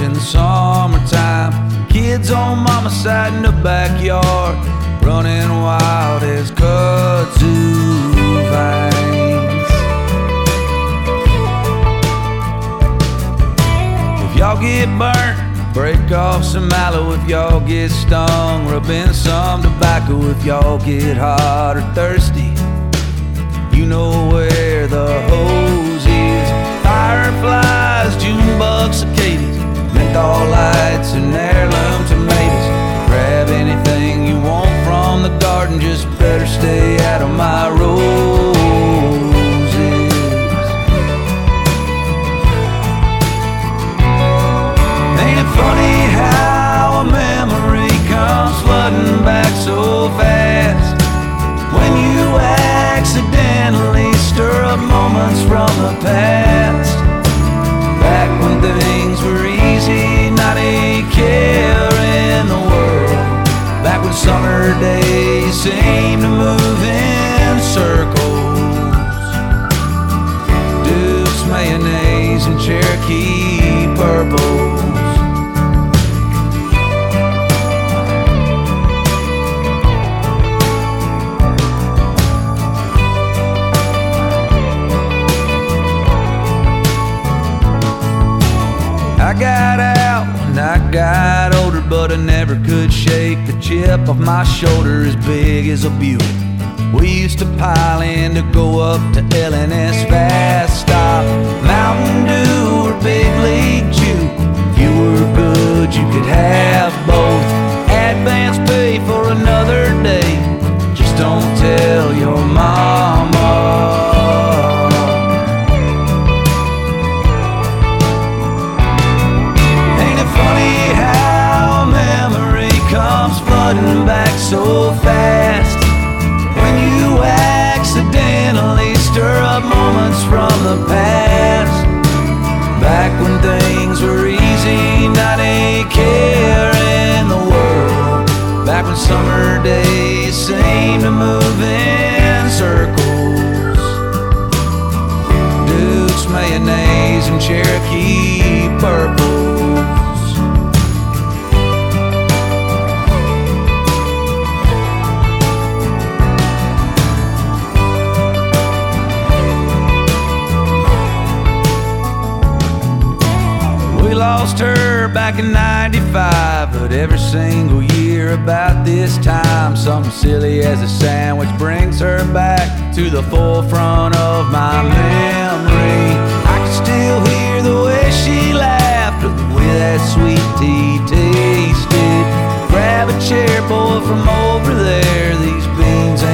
in the summertime. Kids on mama's side in the backyard, running wild as kudzu vines. If y'all get burnt, break off some aloe. If y'all get stung, rub in some tobacco. If y'all get hot or thirsty, you know where the hose is. Fireflies, June bugs, cicadas, menthol lights and heirloom tomatoes. Grab anything you want from the garden, just better stay out of my roses. Ain't it funny how a memory comes flooding back so fast when you accidentally stir up moments from the past? Back when things were easy, not a care in the world. Back when summer days seemed to move in circles. Duke's mayonnaise and Cherokee purples. I got out when I got older, but I never could shake the chip off my shoulder as big as a Buick. We used to pile in to go up to LNS Fast Stop, Mountain Dew or Big League Chew. If you were good, you could have both. Advance pay for another day, just don't tell your mama. Comes flooding back so fast when you accidentally stir up moments from the past. Back when things were easy, not a care in the world. Back when summer days seemed to move in circles. Duke's mayonnaise and Cherokee purples. Lost her back in '95, but every single year about this time, something silly as a sandwich brings her back to the forefront of my memory. I can still hear the way she laughed, or the way that sweet tea tasted. Grab a chair, boy, from over there. These beans ain't